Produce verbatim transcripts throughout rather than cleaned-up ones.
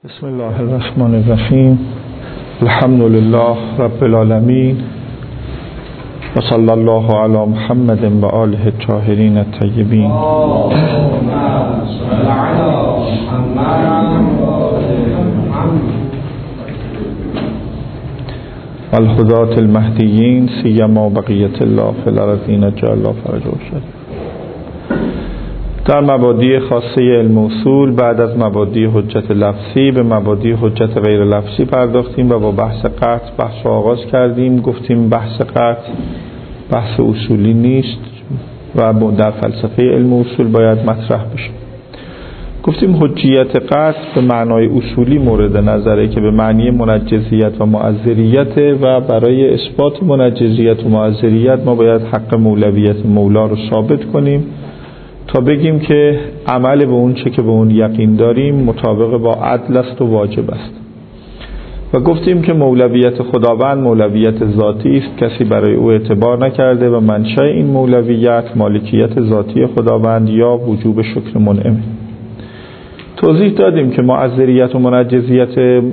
بسم الله الرحمن الرحیم. الحمد لله رب العالمین و صلی الله علی محمد و آله الطاهرین الطیبین. الهداة المهدیین سیما بقیت الله فی الارضین جعل الله فرجهم شد. در مبادی خاصه علم اصول بعد از مبادی حجت لفظی به مبادی حجت غیر لفظی پرداختیم و با بحث قطع بحث رو آغاز کردیم. گفتیم بحث قطع بحث اصولی نیست و در فلسفه علم اصول باید مطرح بشه. گفتیم حجیت قطع به معنای اصولی مورد نظره که به معنی منجزیت و معذریت و برای اثبات منجزیت و معذریت ما باید حق مولویت مولا رو ثابت کنیم تا بگیم که عمل به اون چه که به اون یقین داریم مطابق با عدل است و واجب است. و گفتیم که مولویت خداوند مولویت ذاتی است، کسی برای او اعتبار نکرده و منشأ این مولویت مالکیت ذاتی خداوند یا وجوب شکر منعمه. توضیح دادیم که معذریت و منجزیت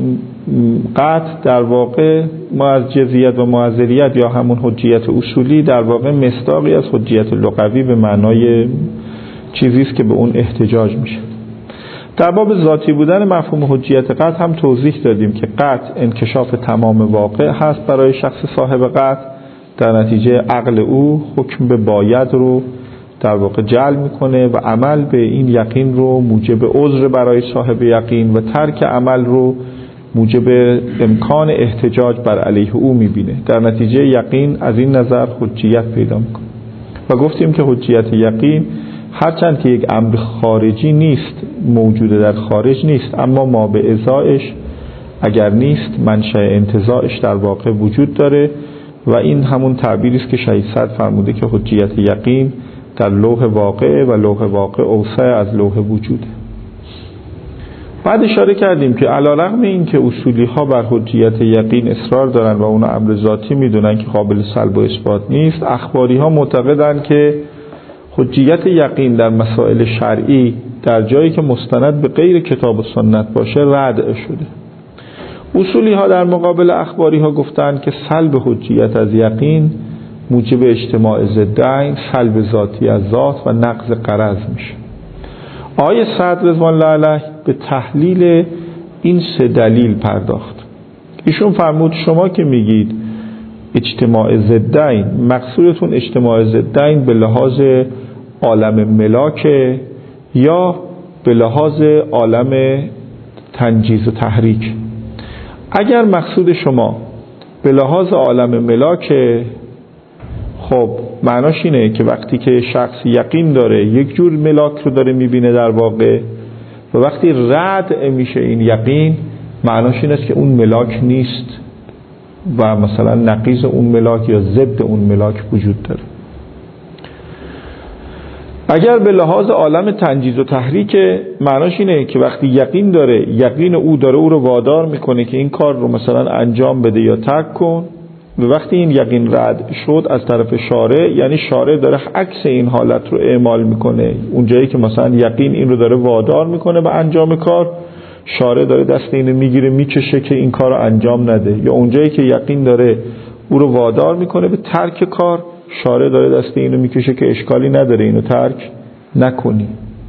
قطع در واقع معجزیت و معذریت یا همون حجیت اصولی در واقع مصداقی از حجیت لغوی به معنای چیزی است که به اون احتجاج میشه. در باب ذاتی بودن مفهوم حجیت قطع هم توضیح دادیم که قطع انکشاف تمام واقع هست برای شخص صاحب قطع، در نتیجه عقل او حکم به باید رو در واقع جعل میکنه و عمل به این یقین رو موجب عذر برای صاحب یقین و ترک عمل رو موجب امکان احتجاج بر علیه او میبینه. در نتیجه یقین از این نظر حجیت پیدا میکنه و گفتیم که حجیت یقین هرچند که یک امر خارجی نیست، موجود در خارج نیست، اما ما به ازایش اگر نیست منشأ انتزاعش در واقع وجود داره و این همون تعبیری است که شهید صدر فرموده که حجیت یقین در لوح واقع و لوح واقع اوسع از لوح وجوده. بعد اشاره کردیم که علیرغم این که اصولی ها بر حجیت یقین اصرار دارن و اون امر ذاتی میدونن که قابل سلب و اثبات نیست، اخباری ها معتقدن که حجیت یقین در مسائل شرعی در جایی که مستند به غیر کتاب و سنت باشه رد شده. اصولی ها در مقابل اخباری ها گفتن که سلب حجیت از یقین موجب اجتماع ضدین، سلب ذاتی از ذات و نقض غرض میشه. آقای صدر رضوان الله علیه به تحلیل این سه دلیل پرداخت. ایشون فرمود شما که میگید اجتماع ضدین، مقصودتون اجتماع ضدین به لحاظ عالم ملاک یا به لحاظ عالم تنجیز و تحریک؟ اگر مقصود شما به لحاظ عالم ملاک، خب معناش اینه که وقتی که شخص یقین داره یک جور ملاک رو داره میبینه در واقع و وقتی رد میشه این یقین معناش این است که اون ملاک نیست و مثلا نقیض اون ملاک یا ضد اون ملاک وجود داره. اگر به لحاظ عالم تنجیز و تحریک معناش اینه که وقتی یقین داره یقین او داره او رو وادار میکنه که این کار رو مثلا انجام بده یا ترک کن و وقتی این یقین رد شد از طرف شارع، یعنی شارع داره عکس این حالت رو اعمال میکنه. اونجایی که مثلا یقین این رو داره وادار میکنه به انجام کار، شارع داره دست اینو میگیره میکشه که این کار رو انجام نده. یا اونجایی که یقین داره او رو وادار میکنه به ترک کار، شارع داره دست اینو میکشه که اشکالی نداره اینو ترک نکنی.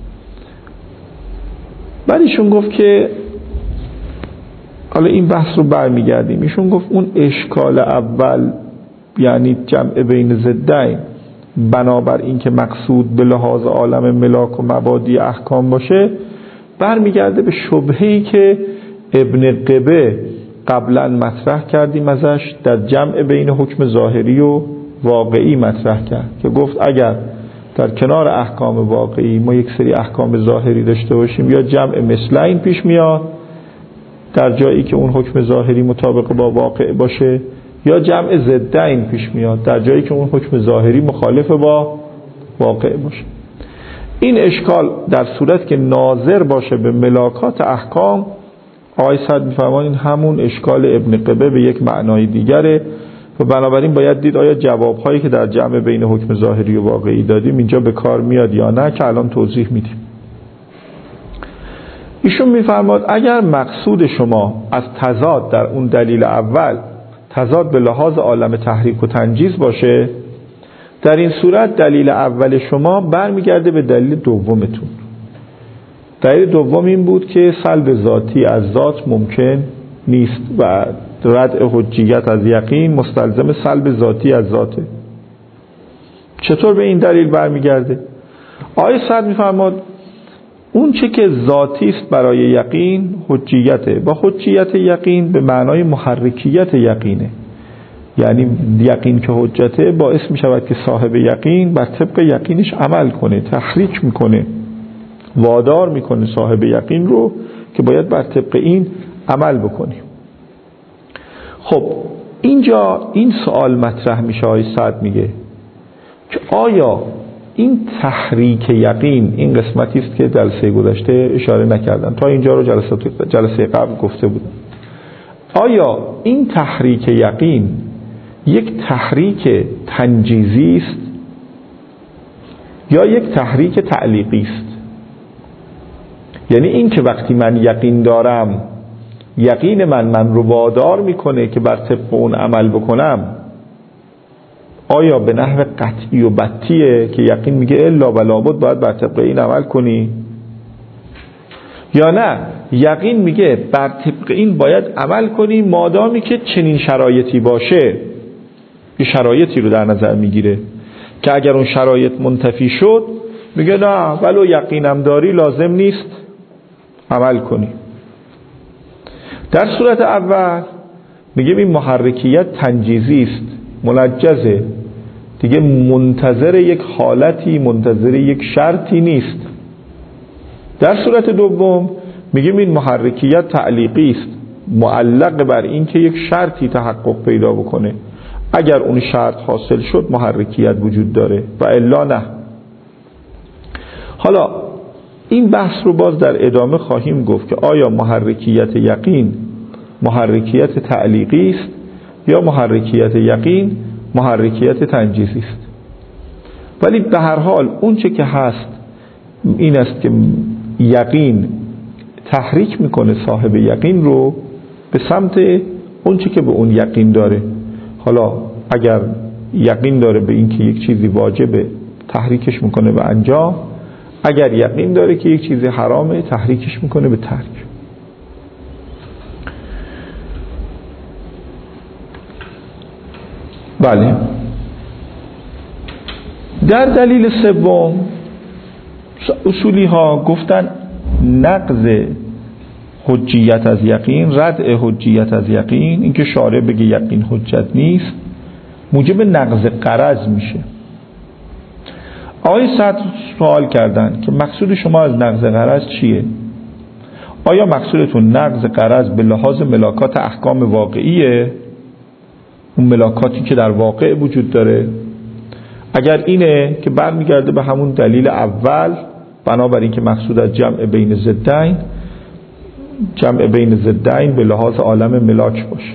بعد ایشون گفت که حالا این بحث رو برمیگردیم. ایشون گفت اون اشکال اول یعنی جمع بین ضدین بنابر این که مقصود به لحاظ عالم ملاک و مبادی احکام باشه برمیگرده به شبهه‌ای که ابن قبه قبلا مطرح کردیم ازش در جمع بین حکم ظاهری و واقعی مطرح کرد که گفت اگر در کنار احکام واقعی ما یک سری احکام ظاهری داشته باشیم یا جمع مثلین پیش میاد در جایی که اون حکم ظاهری مطابق با واقع باشه یا جمع ضدین پیش میاد در جایی که اون حکم ظاهری مخالف با واقع باشه. این اشکال در صورت که ناظر باشه به ملاکات احکام، آقای صدر می‌فرمایند این همون اشکال ابن قبه به یک معنای دیگره و بنابراین باید دید آیا جوابهایی که در جمع بین حکم ظاهری و واقعی دادیم اینجا به کار میاد یا نه که الان توضیح میدیم. ایشون میفرماد اگر مقصود شما از تضاد در اون دلیل اول تضاد به لحاظ عالم تحریک و تنجیز باشه، در این صورت دلیل اول شما برمیگرده به دلیل دومتون. دلیل دوم این بود که سلب ذاتی از ذات ممکن نیست و ردع حجیت از یقین مستلزم سلب ذاتی از ذاته. چطور به این دلیل برمیگرده؟ آیه صد میفرماد اون چه که ذاتی است برای یقین حجیته. با حجیت یقین به معنای محرکیت یقینه، یعنی یقین که حجته باعث می شود که صاحب یقین بر طبق یقینش عمل کنه، تحریک میکنه، وادار میکنه صاحب یقین رو که باید بر طبق این عمل بکنیم. خب اینجا این سوال مطرح میشه، آیه صد میگه که آیا این تحریک یقین، این قسمتی است که جلسه گذشته اشاره نکردم، تا اینجا رو جلسه جلسه قبل گفته بودم، آیا این تحریک یقین یک تحریک تنجیزی است یا یک تحریک تعلیقی است؟ یعنی این که وقتی من یقین دارم، یقین من من رو وادار میکنه که بر طبق اون عمل بکنم، آیا به نحو قطعی و بتیه که یقین میگه الا و لابد باید بر طبق این عمل کنی، یا نه یقین میگه بر طبق این باید عمل کنی مادامی که چنین شرایطی باشه؟ یه شرایطی رو در نظر میگیره که اگر اون شرایط منتفی شد میگه نه ولو یقینم داری لازم نیست عمل کنی. در صورت اول میگه این محرکیت تنجیزی است، منجزه، دیگه منتظر یک حالتی، منتظر یک شرطی نیست. در صورت دوم میگیم این محرکیت تعلیقی است، معلق بر این که یک شرطی تحقق پیدا بکنه، اگر اون شرط حاصل شد محرکیت وجود داره و الا نه. حالا این بحث رو باز در ادامه خواهیم گفت که آیا محرکیت یقین محرکیت تعلیقی است یا محرکیت یقین محرکیت تنجیزی است. ولی به هر حال اون چه که هست این است که یقین تحریک میکنه صاحب یقین رو به سمت اون چه که به اون یقین داره. حالا اگر یقین داره به این که یک چیزی واجبه تحریکش میکنه به انجام، اگر یقین داره که یک چیزی حرامه تحریکش میکنه به ترک. بله. در دلیل سوم اصولی ها گفتن نقض حجیت از یقین، ردع حجیت از یقین، اینکه شارع بگه یقین حجت نیست، موجب نقض غرض میشه. آقای صدر سوال کردن که مقصود شما از نقض غرض چیه؟ آیا مقصودتون نقض غرض به لحاظ ملاکات احکام واقعیه، اون ملاکاتی که در واقع وجود داره؟ اگر اینه که برمیگرده به همون دلیل اول، بنابراین که مقصود از جمع بین ضدین، جمع بین ضدین به لحاظ عالم ملاک باشه.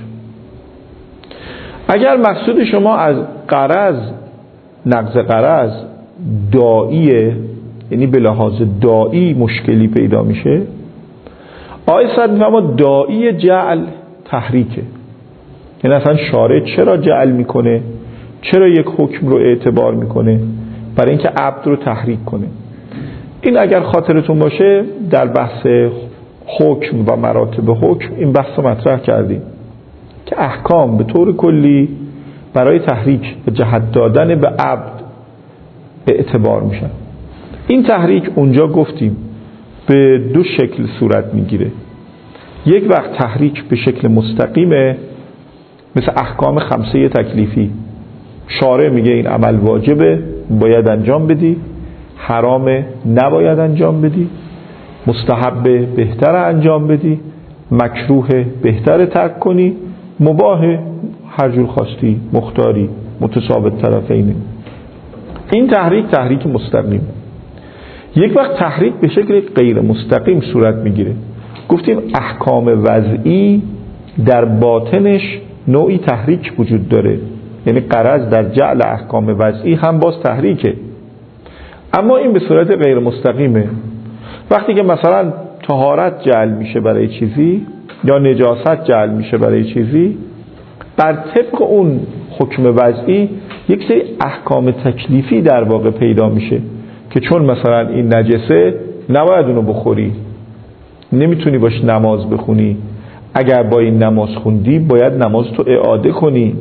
اگر مقصود شما از غرض نقض غرض داعیه، یعنی به لحاظ داعی مشکلی پیدا میشه، آیه صد میفهمه داعی جعل تحریکه. یعنی اصلا شارع چرا جعل میکنه؟ چرا یک حکم رو اعتبار میکنه؟ برای اینکه عبد رو تحریک کنه. این اگر خاطرتون باشه در بحث حکم و مراتب حکم این بحث رو مطرح کردیم که احکام به طور کلی برای تحریک و جهت دادن به عبد اعتبار میشن. این تحریک اونجا گفتیم به دو شکل صورت میگیره. یک وقت تحریک به شکل مستقیمه، مثل احکام خمسه تکلیفی، شارع میگه این عمل واجبه باید انجام بدی، حرام نباید انجام بدی، مستحب بهتر انجام بدی، مکروه بهتر ترک کنی، مباح هر جور خواستی، مختاری، متساوی طرفین. این تحریک تحریک مستقیم. یک وقت تحریک به شکل غیر مستقیم صورت میگیره. گفتیم احکام وضعی در باطنش نوعی تحریک وجود داره، یعنی غرض در جعل احکام وضعی هم باز تحریکه، اما این به صورت غیر مستقیمه. وقتی که مثلا طهارت جعل میشه برای چیزی یا نجاست جعل میشه برای چیزی، بر طبق اون حکم وضعی یک سری احکام تکلیفی در واقع پیدا میشه که چون مثلا این نجسه نباید اونو بخوری، نمیتونی باش نماز بخونی، اگر با این نماز خوندی باید نماز تو اعاده کنی.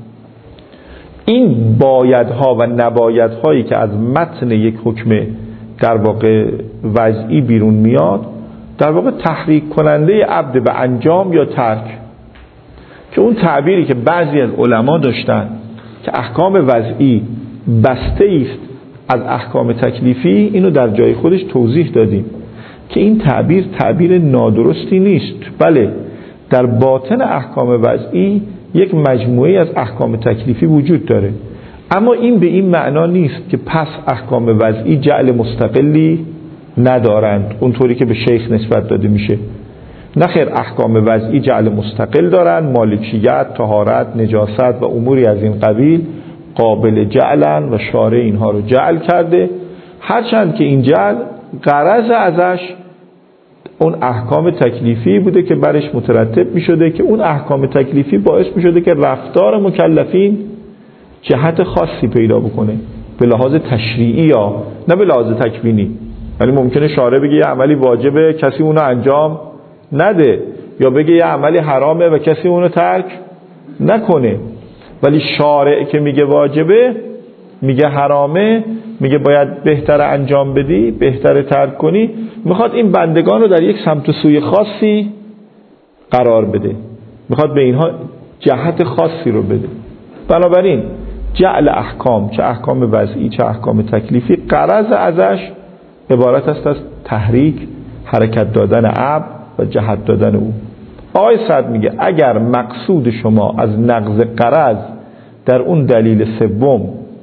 این بایدها و نبایدهایی که از متن یک حکم در واقع وضعی بیرون میاد، در واقع تحریک کننده عبد به انجام یا ترک، که اون تعبیری که بعضی از علما داشتن که احکام وضعی بسته است از احکام تکلیفی، اینو در جای خودش توضیح دادیم که این تعبیر تعبیر نادرستی نیست. بله، در باطن احکام وضعی یک مجموعه از احکام تکلیفی وجود داره، اما این به این معنا نیست که پس احکام وضعی جعل مستقلی ندارند اونطوری که به شیخ نسبت داده میشه. نخیر، احکام وضعی جعل مستقل دارند، مالکیت، طهارت، نجاست و اموری از این قبیل قابل جعلن و شارع اینها رو جعل کرده، هرچند که این جعل غرض ازش اون احکام تکلیفی بوده که برش مترتب می شده که اون احکام تکلیفی باعث می شده که رفتار مکلفین جهت خاصی پیدا بکنه به لحاظ تشریعی یا نه به لحاظ تکوینی. ولی ممکنه شارع بگه یه عملی واجبه کسی اونو انجام نده، یا بگه یه عملی حرامه و کسی اونو ترک نکنه، ولی شارع که میگه واجبه، میگه حرامه، میگه باید بهتر انجام بدی، بهتر ترک کنی، میخواد این بندگان رو در یک سمت و سوی خاصی قرار بده، میخواد به اینها جهت خاصی رو بده. بنابراین جعل احکام، چه احکام وضعی چه احکام تکلیفی، غرض ازش عبارت است از تحریک، حرکت دادن عبد و جهت دادن او. آقای سعد میگه اگر مقصود شما از نقض غرض در اون دلیل سوم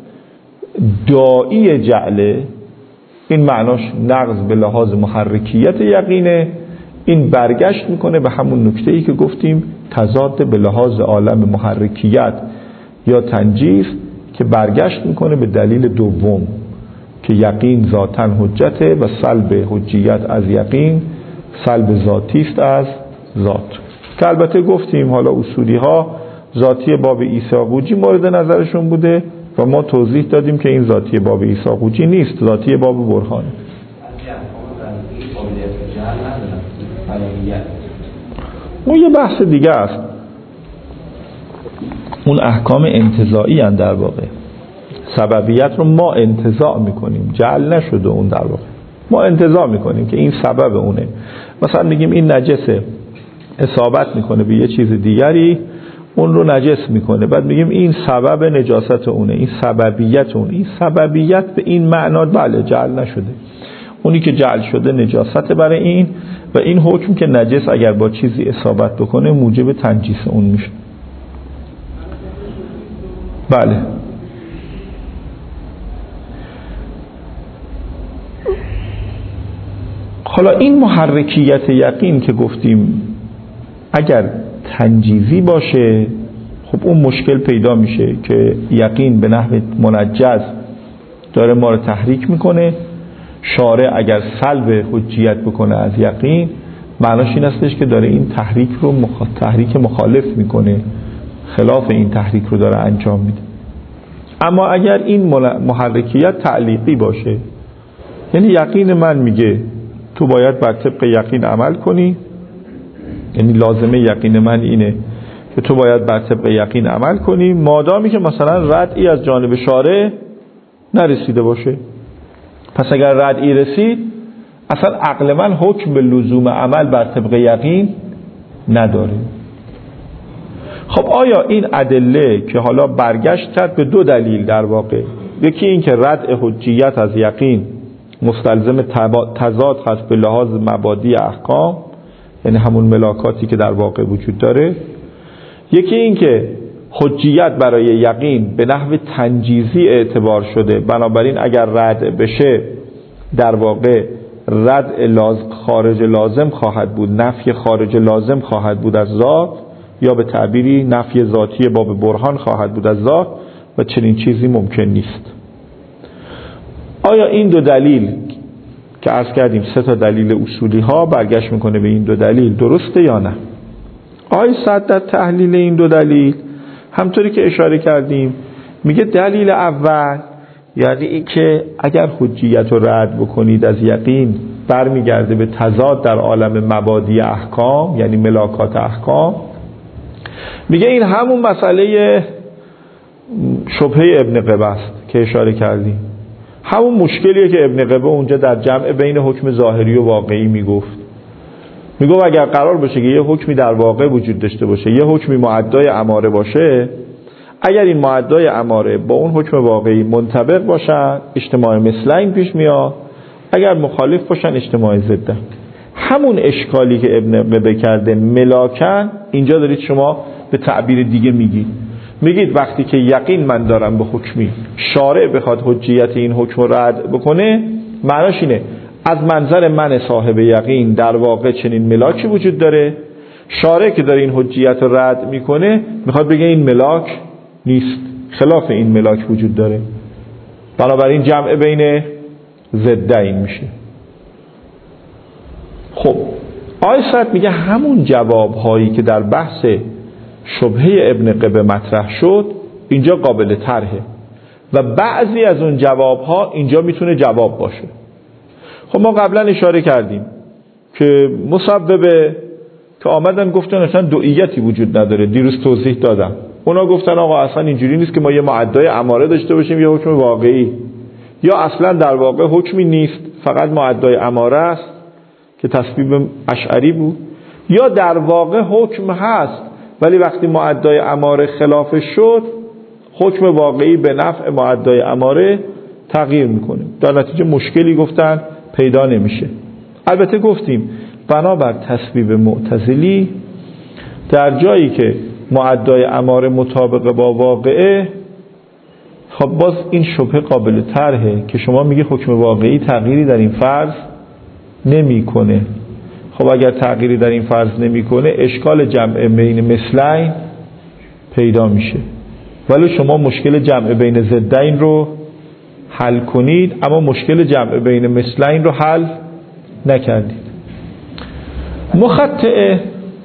داعی جعله، این معناش نقض به لحاظ محرکیت یقینه، این برگشت میکنه به همون نکته‌ای که گفتیم تضاد به لحاظ عالم محرکیت یا تنجیس، که برگشت میکنه به دلیل دوم که یقین ذاتاً حجته و سلب حجیت از یقین سلب ذاتی است از ذات. که البته گفتیم حالا اصولی ها ذاتی باب عیسی قوجی مورد نظرشون بوده و ما توضیح دادیم که این ذاتی باب عیسی قوجی نیست، ذاتی باب برهانه. اون یه بحث دیگه است، اون احکام انتزاعی هستند. در واقع سببیت رو ما انتزاع میکنیم، جعل نشده اون، در واقع ما انتزاع میکنیم که این سبب اونه. مثلا میگیم این نجسه، اصابت میکنه به یه چیز دیگری اون رو نجس میکنه، بعد میگیم این سبب نجاست اونه، این سببیت اون. این سببیت به این معنا بله جعل نشده، اونی که جعل شده نجاست برای این، و این حکم که نجس اگر با چیزی اصابت بکنه موجب تنجیس اون میشه. بله. حالا این محرکیت یقین که گفتیم اگر تنجیزی باشه، خب اون مشکل پیدا میشه که یقین به نحو منجز داره ما رو تحریک میکنه. شارع اگر سلب حجیت بکنه از یقین، معناش این استش که داره این تحریک رو مخ... تحریک مخالف میکنه، خلاف این تحریک رو داره انجام میده. اما اگر این محرکیت تعلیقی باشه، یعنی یقین من میگه تو باید بر طبق یقین عمل کنی، یعنی لازمه یقین من اینه که تو باید بر طبق یقین عمل کنی، مادامی که مثلا ردعی از جانب شارع نرسیده باشه. پس اگر ردعی رسید، اصلا عقل من حکم به لزوم عمل بر طبق یقین نداره. خب آیا این ادله که حالا برگشت کرد به دو دلیل در واقع، یکی این که ردع حجیت از یقین مستلزم تضاد هست به لحاظ مبادی احکام، یعنی همون ملاکاتی که در واقع وجود داره، یکی این که حجیت برای یقین به نحو تنجیزی اعتبار شده، بنابراین اگر رد بشه در واقع رد لازم خارج لازم خواهد بود، نفی خارج لازم خواهد بود از ذات، یا به تعبیری نفی ذاتی باب برهان خواهد بود از ذات، و چنین چیزی ممکن نیست. آیا این دو دلیل که عرض کردیم سه تا دلیل اصولی ها برگشت میکنه به این دو دلیل، درسته یا نه؟ آقای سعد در تحلیل این دو دلیل همطوری که اشاره کردیم میگه دلیل اول یعنی این که اگر حجیت رو رد بکنید از یقین برمیگرده به تضاد در عالم مبادی احکام، یعنی ملاکات احکام. میگه این همون مسئله شبهه ابن قبه است که اشاره کردیم، همون مشکلیه که ابن قبه اونجا در جمع بین حکم ظاهری و واقعی میگفت. میگفت اگر قرار باشه که یه حکمی در واقع وجود داشته باشه، یه حکمی معدای اماره باشه، اگر این معدای اماره با اون حکم واقعی منطبق باشن اجتماع مثلین پیش میاد، اگر مخالف باشن اجتماع ضده. همون اشکالی که ابن قبه کرده ملاکن اینجا دارید شما به تعبیر دیگه میگید. میگید وقتی که یقین من دارم به حکمی، شارع بخواد حجیت این حکم رو رد بکنه، معناش اینه از منظر من صاحب یقین در واقع چنین ملاکی وجود داره، شارع که داره این حجیت رو رد میکنه میخواد بگه این ملاک نیست، خلاف این ملاک وجود داره، بنابراین جمع بین ضدین میشه. خب آقای سعد میگه همون جواب هایی که در بحث شبهه ابن قبه مطرح شد اینجا قابل طرحه و بعضی از اون جواب ها اینجا میتونه جواب باشه. خب ما قبلا اشاره کردیم که مصوبه که آمدن گفتن اصلا دعیتی وجود نداره، دیروز توضیح دادم. اونا گفتن آقا اصلا اینجوری نیست که ما یه معدای اماره داشته باشیم یه حکم واقعی، یا اصلا در واقع حکمی نیست فقط معدای اماره است که تصویب اشعری بود، یا در واقع حکم هست ولی وقتی معدای اماره خلاف شد حکم واقعی به نفع معدای اماره تغییر میکنه، در نتیجه مشکلی گفتن پیدا نمیشه. البته گفتیم بنابر تصویب معتزلی در جایی که معدای اماره مطابق با واقعه، خب باز این شبهه قابل طرحه که شما میگه حکم واقعی تغییری در این فرض نمیکنه. خب اگر تغییری در این فرض نمیکنه اشکال جمع بین مثلین پیدا میشه، ولی شما مشکل جمع بین ضدین رو حل کنید اما مشکل جمع بین مثلین رو حل نکردید. مخطئه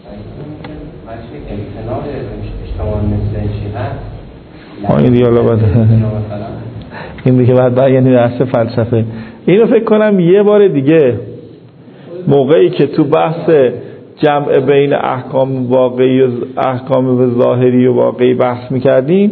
این دیگه حالا باید این دیگه باید باید یعنی درس فلسفه اینو فکر کنم یه بار دیگه موقعی که تو بحث جمع بین احکام واقعی و احکام ظاهری و واقعی بحث میکردیم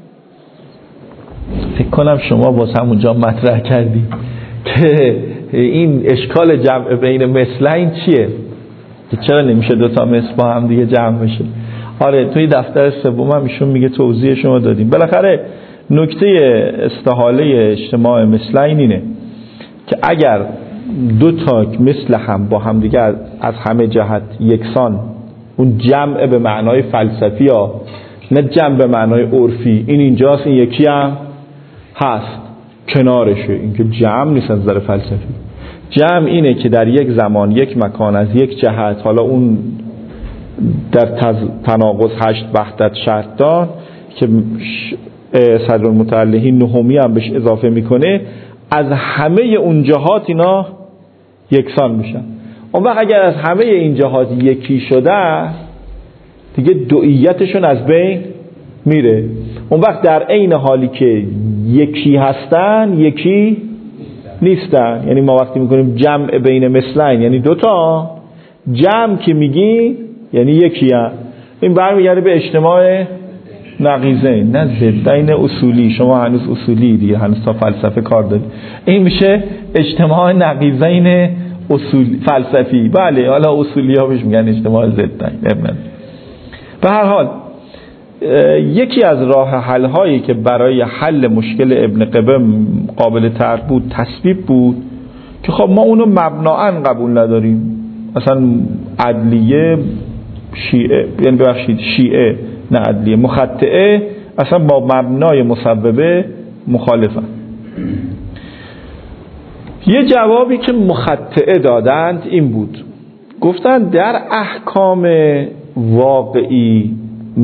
فکر کنم شما باز همونجا مطرح کردی که این اشکال جمع بین مثلین چیه، که چرا نمیشه دوتا مثل با هم دیگه جمع بشه. آره توی دفتر سوم هم ایشون میگه توضیح شما دادیم. بالاخره نکته استحاله اجتماع مثلین اینه که اگر دو تا مثل هم با هم دیگه از همه جهت یکسان، اون جمع به معنای فلسفی ها نه جمع به معنای عرفی، این اینجاست این یکی هم هست کنارشه، این که جمع نیست از نظر فلسفی. جمع اینه که در یک زمان یک مکان از یک جهت، حالا اون در تناقض هشت وحدت شرط دار که صدر المتعلهین نهمی هم بهش اضافه میکنه، از همه اون جهات اینا یکسان میشن. اون وقت اگر از همه این جهات یکی شده دیگه دوئیتشون از بین میره. اون وقت در عین حالی که یکی هستن یکی نیستن. یعنی ما وقتی میکنیم جمع بین مثلین یعنی دوتا، جمع که میگی یعنی یکی هم. این برمیگرده به اجتماع نقیضین نه ضدین اصولی. شما هنوز اصولی دیگه، هنوز تا فلسفه کار دارید. این میشه اجتماع نقیضین اصول فلسفی. بله حالا اصولی ها بهش میگن اجتماع ضدین. به هر حال یکی از راه حل هایی که برای حل مشکل ابن قبه قابل طرح بود تصویب بود که خب ما اونو مبناً قبول نداریم. مثلا عدلیه شیعه، یعنی ببخشید شیعه نه عدلیه، مخطئه اصلا با مبنای مصوبه مخالفن. یه جوابی که مخطئه دادند این بود، گفتن در احکام واقعی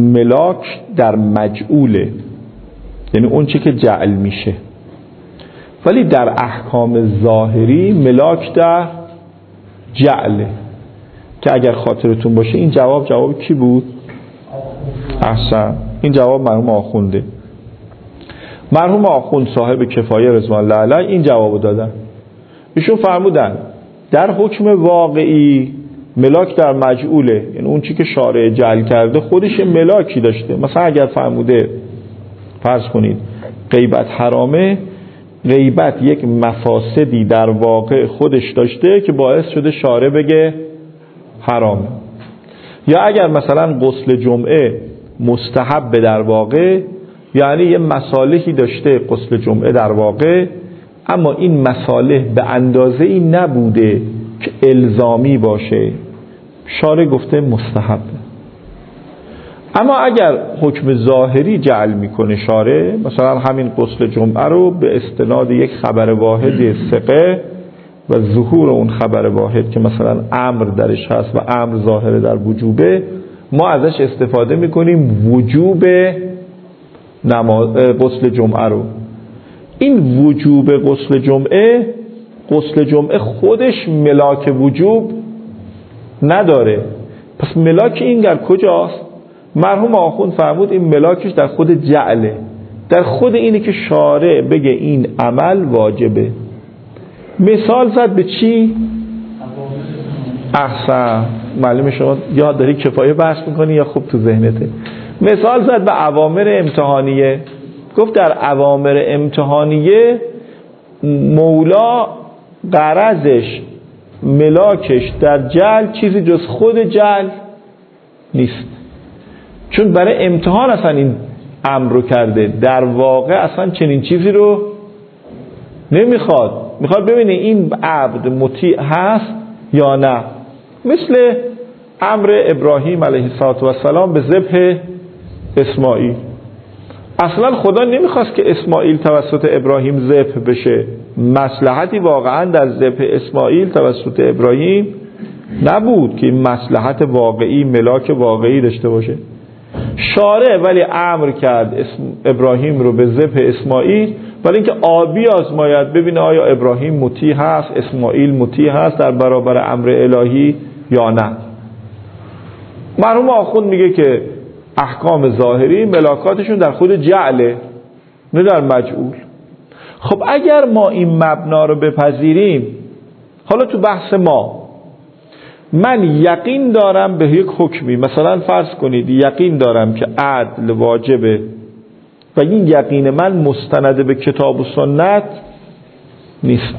ملاک در مجعوله، یعنی اون چی که جعل میشه، ولی در احکام ظاهری ملاک در جعله که اگر خاطرتون باشه این جواب جواب کی بود؟ احسن، این جواب مرحوم آخونده. مرحوم آخوند صاحب کفایه رضوان الله علیه این جوابو دادن. ایشون فرمودن در حکم واقعی ملاک در مجعوله، یعنی اون چی که شارع جعل کرده خودش ملاکی داشته. مثلا اگر فرموده فرض کنید غیبت حرامه، غیبت یک مفاسدی در واقع خودش داشته که باعث شده شارع بگه حرامه. یا اگر مثلا غسل جمعه مستحب در واقع، یعنی یه مصالحی داشته غسل جمعه در واقع، اما این مصالح به اندازه ای نبوده که الزامی باشه، شارع گفته مستحب. اما اگر حکم ظاهری جعل میکنه شارع، مثلا همین غسل جمعه رو به استناد یک خبر واحد ثقه و ظهور اون خبر واحد که مثلا امر درش هست و امر ظاهر در وجوبه، ما ازش استفاده میکنیم وجوب نماز غسل جمعه رو. این وجوب غسل جمعه، غسل جمعه خودش ملاک وجوب نداره. پس ملاک این در کجاست؟ مرحوم آخوند فرمود این ملاکش در خود جعله، در خود اینه که شارع بگه این عمل واجبه. مثال زد به چی؟ احسن، معلومه شما یاد داری کفایه بحث میکنی یا خوب تو ذهنته. مثال زد به اوامر امتحانیه. گفت در اوامر امتحانیه مولا غرضش ملاکش در جعل چیزی جز خود جعل نیست، چون برای امتحان اصلا این امر رو کرده، در واقع اصلا چنین چیزی رو نمیخواد. میخواد ببینه این عبد مطیع هست یا نه. مثل امر ابراهیم علیه السلام به ذبح اسماعیل. اصلا خدا نمیخواست که اسماعیل توسط ابراهیم ذبح بشه، مصلحتی واقعا در ذبح اسماعیل توسط ابراهیم نبود که این مصلحت واقعی ملاک واقعی داشته باشه. شارع ولی امر کرد اسم ابراهیم رو به ذبح اسماعیل، برای اینکه آبی آزماید ببینه آیا ابراهیم مطیع هست، اسماعیل مطیع هست در برابر امر الهی یا نه. مرحوم آخوند میگه که احکام ظاهری ملاکاتشون در خود جعله، نه در مجعول. خب اگر ما این مبنا رو بپذیریم، حالا تو بحث ما من یقین دارم به یک حکمی، مثلا فرض کنید یقین دارم که عدل واجبه و این یقین من مستند به کتاب و سنت نیست.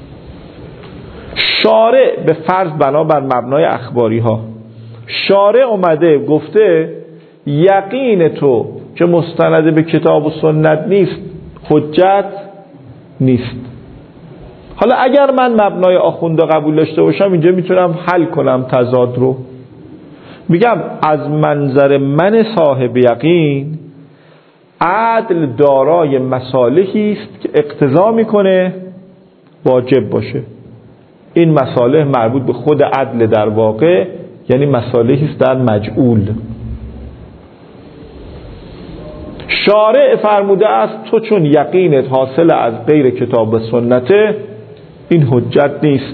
شارع به فرض بنابر مبنای اخباری ها شارع اومده گفته یقین تو که مستند به کتاب و سنت نیست حجت نیست. حالا اگر من مبنای آخونده قبول داشته باشم، اینجا میتونم حل کنم تضاد رو. میگم از منظر من صاحب یقین عدل دارای مصالحی است که اقتضا میکنه واجب باشه. این مصالح مربوط به خود عدل در واقع، یعنی مصالحی است در مجعول. شارع فرموده است تو چون یقینت حاصل از غیر کتاب و سنته، این حجت نیست.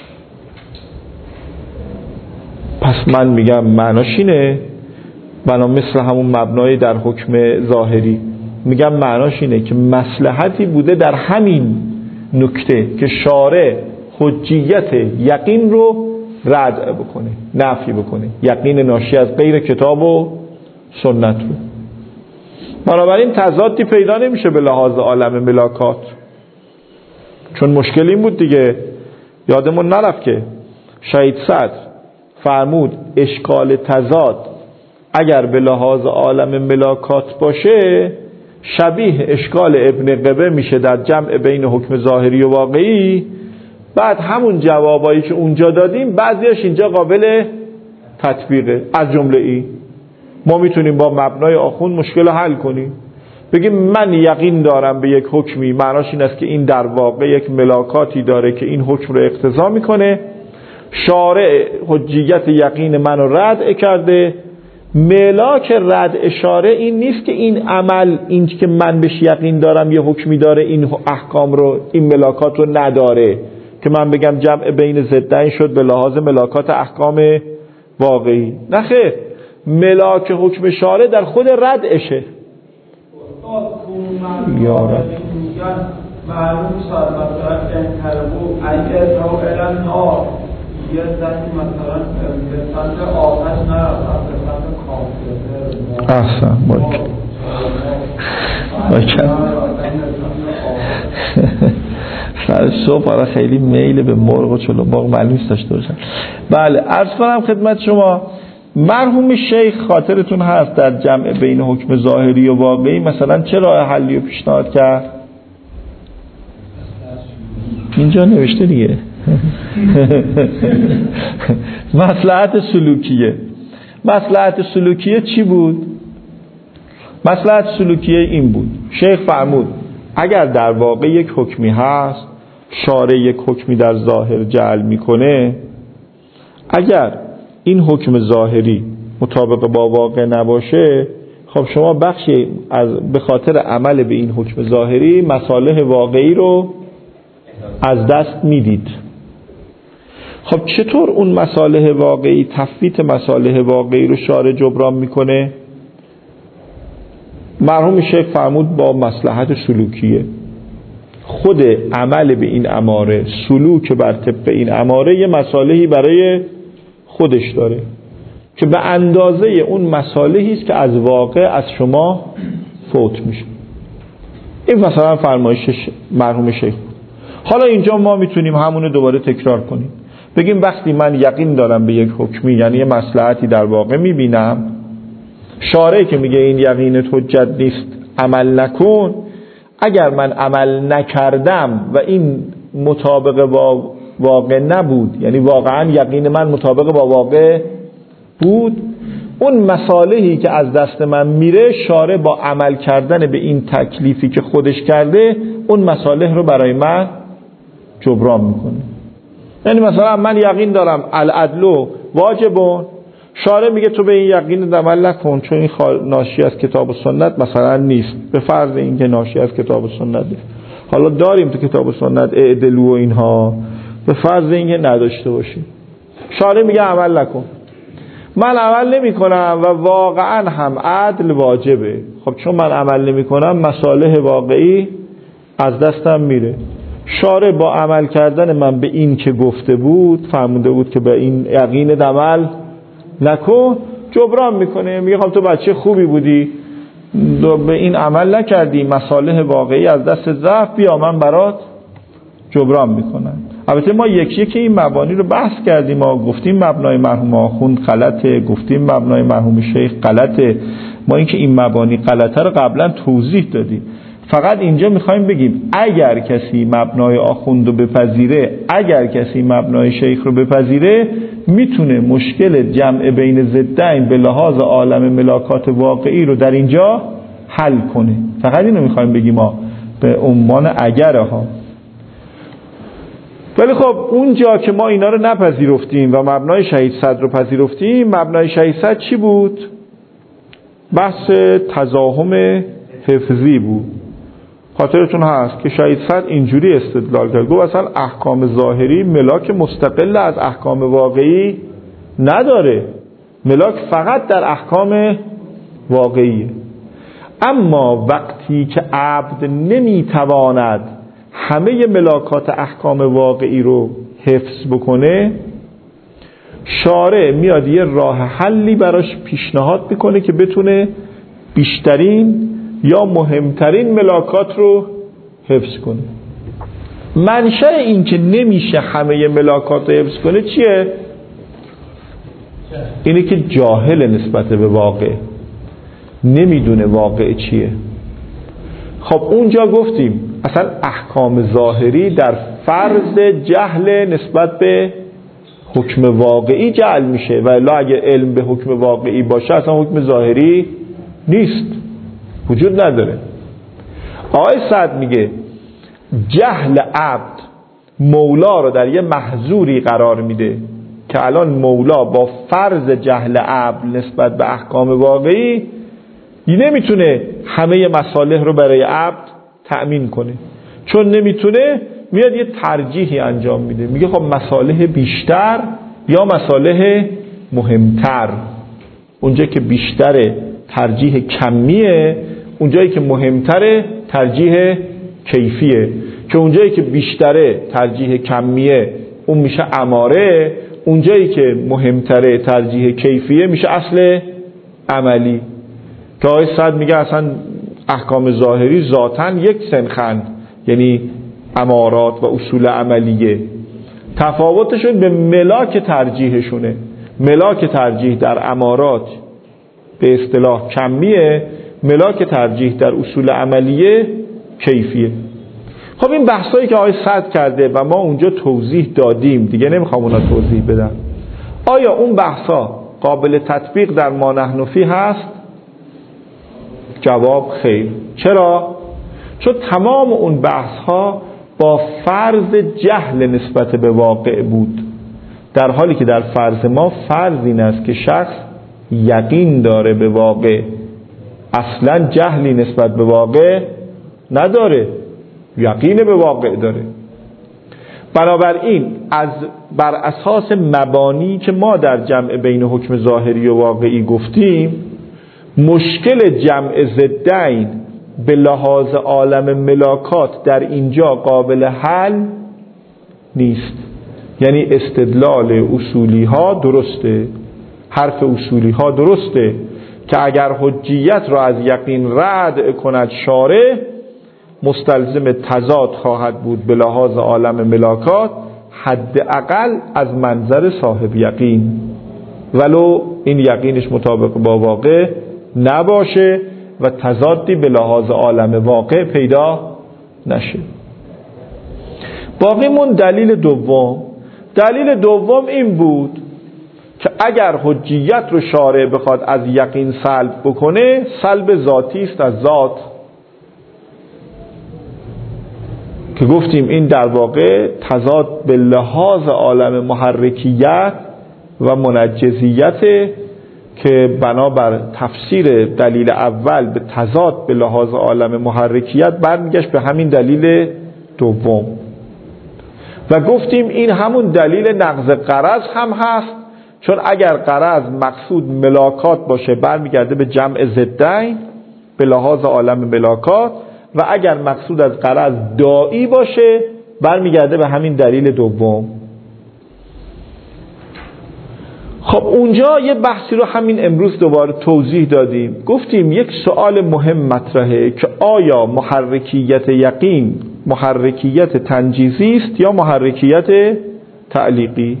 پس من میگم معناش اینه، بنا مثل همون مبنای در حکم ظاهری، میگم معناش اینه که مصلحتی بوده در همین نکته که شارع حجیت یقین رو رد بکنه، نفی بکنه، یقین ناشی از غیر کتاب و سنت رو. بنابراین تضادی پیدا نمیشه به لحاظ عالم ملاکات. چون مشکل این بود دیگه، یادمون نرفت که شهید صدر فرمود اشکال تضاد اگر به لحاظ عالم ملاکات باشه شبیه اشکال ابن قبه میشه در جمع بین حکم ظاهری و واقعی. بعد همون جوابایی که اونجا دادیم بعضیش اینجا قابل تطبیقه. از جمله این ما میتونیم با مبنای آخوند مشکل حل کنیم، بگیم من یقین دارم به یک حکمی، معناش این است که این در واقع یک ملاکاتی داره که این حکم رو اقتضا میکنه، شارع حجیت یقین منو رد کرده، ملاک رد اشاره این نیست که این عمل، این که من بهش یقین دارم یه حکمی داره، این احکام رو، این ملاکات رو نداره که من بگم جمع بین ضدین شد به لحاظ ملاکات احکام واقعی. نه خیر، ملاک حکم شارع در خود ردشه. یا رب معلوم شد مثلا انقلبو اگر رو الان نار یه دستی مثلا به سمت آتش نرفت، به سمت کافر. احسن باید باید سر صبح برای خیلی میل به مرغ و چلو باغ معلوم داشته باشن. بله عرض کنم خدمت شما، مرحوم شیخ خاطرتون هست در جمع بین حکم ظاهری و واقعی مثلا چه راه حلی رو پیشنهاد کرد؟ اینجا نوشته دیگه. مصلحت سلوکیه. مصلحت سلوکیه چی بود؟ مصلحت سلوکیه این بود، شیخ فرمود اگر در واقع یک حکمی هست، شارع یک حکمی در ظاهر جعل میکنه، اگر این حکم ظاهری مطابق با واقع نباشه، خب شما بخشی از به خاطر عمل به این حکم ظاهری مصالح واقعی رو از دست میدید. خب چطور اون مصالح واقعی، تفویت مصالح واقعی رو شارع جبران میکنه؟ مرحوم شیخ فرمود با مصلحت سلوکیه. خود عمل به این اماره، سلوک بر طبق این اماره یه مصالحی برای خودش داره که به اندازه اون مصالحی است که از واقع از شما فوت میشه. این مثلا فرمایش مرحوم شیخ. حالا اینجا ما میتونیم همونو دوباره تکرار کنیم، بگیم وقتی من یقین دارم به یک حکمی، یعنی یه مصلحتی در واقع میبینم، شارع که میگه این یقینت حجت نیست عمل نکن، اگر من عمل نکردم و این مطابق با واقع نبود، یعنی واقعا یقین من مطابق با واقع بود، اون مصالحی که از دست من میره، شارع با عمل کردن به این تکلیفی که خودش کرده اون مصالح رو برای من جبران میکنه. یعنی مثلا من یقین دارم العدل واجبون، شارع میگه تو به این یقین عمل نکن چون این ناشی از کتاب و سنت مثلا نیست، به فرض اینکه ناشی از کتاب و سنت نیست. حالا داریم تو کتاب و سنت اعدلو و اینها، به فرض اینکه نداشته باشیم، شارع میگه عمل نکن، من عمل نمی کنم و واقعا هم عدل واجبه. خب چون من عمل نمی کنم مصالح واقعی از دستم میره. شارع با عمل کردن من به این که گفته بود، فرموده بود که به این یقین عمل نکن، جبران میکنه، میگه خب تو بچه خوبی بودی، به این عمل نکردی، مصالح واقعی از دست رفت، بیا من برات جبران میکنم. البته ما یکی یکی این مبانی رو بحث کردیم، ما گفتیم مبنای مرحوم آخوند غلطه، گفتیم مبنای مرحوم شیخ غلطه، ما اینکه این مبانی غلطه رو قبلا توضیح دادیم. فقط اینجا میخوایم بگیم اگر کسی مبنای آخوند رو بپذیره، اگر کسی مبنای شیخ رو بپذیره، میتونه مشکل جمع بین ضدین به لحاظ عالم ملاکات واقعی رو در اینجا حل کنه. فقط اینو میخوایم بگیم ما به عنوان اگر ها. ولی خب اونجا که ما اینا رو نپذیرفتیم و مبنای شهید صدر رو پذیرفتیم، مبنای شهید صدر چی بود؟ بحث تزاحم حفظی بود. خاطرتون هست که شهید صدر اینجوری استدلال کرد، گفت اصلا احکام ظاهری ملاک مستقل از احکام واقعی نداره، ملاک فقط در احکام واقعیه. اما وقتی که عبد نمیتواند همه ملاکات احکام واقعی رو حفظ بکنه، شارع میاد یه راه حلی براش پیشنهاد میکنه که بتونه بیشترین یا مهمترین ملاکات رو حفظ کنه. منشأ این که نمیشه همه ملاکات رو حفظ کنه چیه؟ اینه که جاهل نسبت به واقع، نمیدونه واقع چیه. خب اونجا گفتیم اصلا احکام ظاهری در فرض جهل نسبت به حکم واقعی جعل میشه، و الا اگه علم به حکم واقعی باشه اصلا حکم ظاهری نیست، وجود نداره. آقای سعد میگه جهل عبد مولا رو در یه محظوری قرار میده که الان مولا با فرض جهل عبد نسبت به احکام واقعی نمیتونه همه مصالح رو برای عبد تأمین کنه. چون نمیتونه میاد یه ترجیحی انجام میده، میگه خب مصالح بیشتر یا مصالح مهمتر. اونجایی که بیشتره ترجیح کمیه، اونجایی که مهمتره ترجیح کیفیه. که اونجایی که بیشتره ترجیح کمیه اون میشه اماره، اونجایی که مهمتره ترجیح کیفیه میشه اصل عملی. که آقای سعد میگه اصلا احکام ظاهری ذاتاً یک سنخند، یعنی امارات و اصول عملیه، تفاوتشون به ملاک ترجیحشونه. ملاک ترجیح در امارات به اصطلاح کمیه، ملاک ترجیح در اصول عملیه کیفیه. خب این بحثایی که آقای سعد کرده و ما اونجا توضیح دادیم، دیگه نمیخوام اونا توضیح بدم. آیا اون بحثا قابل تطبیق در ما نحن فیه هست؟ جواب خیر. چرا؟ چون تمام اون بحث ها با فرض جهل نسبت به واقع بود، در حالی که در فرض ما فرض این است که شخص یقین داره به واقع، اصلا جهلی نسبت به واقع نداره، یقین به واقع داره. بنابراین از بر اساس مبانی که ما در جمع بین حکم ظاهری و واقعی گفتیم، مشکل جمع ضدین به لحاظ عالم ملاکات در اینجا قابل حل نیست. یعنی استدلال اصولی ها درسته، حرف اصولی ها درسته که اگر حجیت را از یقین رد کند شارع، مستلزم تضاد خواهد بود به لحاظ عالم ملاکات، حداقل از منظر صاحب یقین، ولو این یقینش مطابق با واقع نباشه و تضادی به لحاظ عالم واقع پیدا نشه. باقیمون دلیل دوم. دلیل دوم این بود که اگر حجیت رو شارع بخواد از یقین سلب بکنه، سلب ذاتی است از ذات، که گفتیم این در واقع تضاد به لحاظ عالم محرکیت و منجزیت، که بنابر تفسیر دلیل اول به تضاد به لحاظ عالم محرکیت برمیگشت به همین دلیل دوم. و گفتیم این همون دلیل نقض غرض هم هست، چون اگر غرض مقصود ملاکات باشه برمیگرده به جمع ضدین به لحاظ عالم ملاکات، و اگر مقصود از غرض داعی باشه برمیگرده به همین دلیل دوم. خب اونجا یه بحثی رو همین امروز دوباره توضیح دادیم. گفتیم یک سوال مهم مطرحه که آیا محرکیت یقین محرکیت تنجیزی است یا محرکیت تعلیقی؟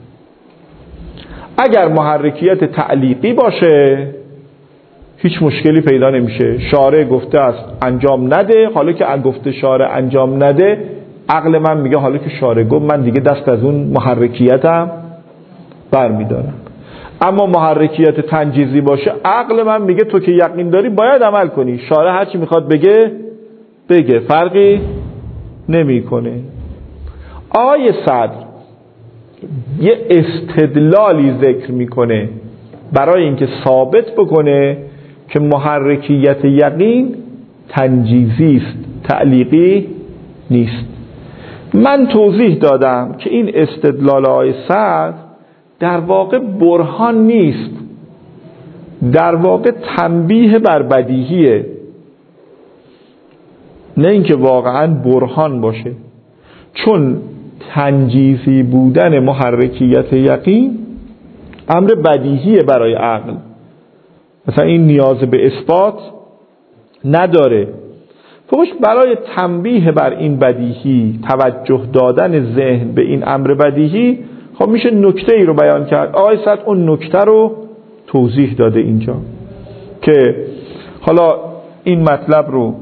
اگر محرکیت تعلیقی باشه هیچ مشکلی پیدا نمیشه. شارع گفته است انجام نده، حالا که گفته شارع انجام نده، عقل من میگه حالا که شارع گفت من دیگه دست از اون محرکیتم برمیدارم. اما محرکیت تنجیزی باشه، عقل من میگه تو که یقین داری باید عمل کنی، شارع هرچی میخواد بگه بگه، فرقی نمیکنه. آقای صدر یه استدلالی ذکر میکنه برای اینکه ثابت بکنه که محرکیت یقین تنجیزی است، تعلیقی نیست. من توضیح دادم که این استدلال آقای صدر در واقع برهان نیست، در واقع تنبیه بر بدیهیه، نه اینکه واقعا برهان باشه. چون تنجیزی بودن محرکیت یقین امر بدیهیه برای عقل، مثلا این نیاز به اثبات نداره. فوقش برای تنبیه بر این بدیهی، توجه دادن ذهن به این امر بدیهی، خب میشه نکته ای رو بیان کرد. آقای سعد اون نکته رو توضیح داده اینجا که حالا این مطلب رو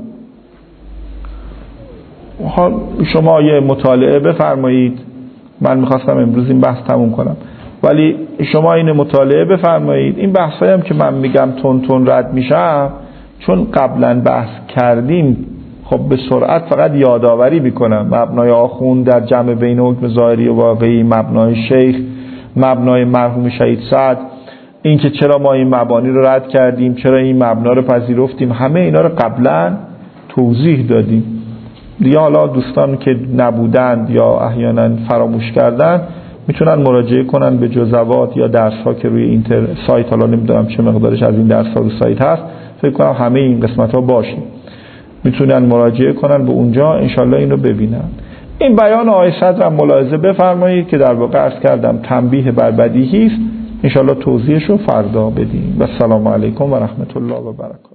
شما یه مطالعه بفرمایید. من میخواستم امروز این بحث تموم کنم، ولی شما این مطالعه بفرمایید. این بحثایی هم که من میگم تون تون رد میشم، چون قبلا بحث کردیم، خب به سرعت فقط یادآوری میکنم. مبنای آخوند در جمع بین حکم ظاهری و واقعی، مبنای شیخ، مبنای مرحوم شهید سعد، این که چرا ما این مبانی رو رد کردیم، چرا این مبنا رو پذیرفتیم، همه اینا رو قبلا توضیح دادیم. دیگه حالا دوستان که نبودند یا احیانا فراموش کردن میتونن مراجعه کنن به جزوات یا درس ها که روی اینتر سایت، حالا نمیدونم چه مقدارش از این درس ها رو سایت هست، فکر کنم همه این قسمت ها باشه، میتونن مراجعه کنن به اونجا، انشالله اینو ببینن. این بیان آقای صدر هم ملاحظه بفرمایید که در واقع عرض کردم تنبیه بر بدیهی است، انشالله توضیحش رو فردا بدیم. و السلام علیکم و رحمت الله و برکاته.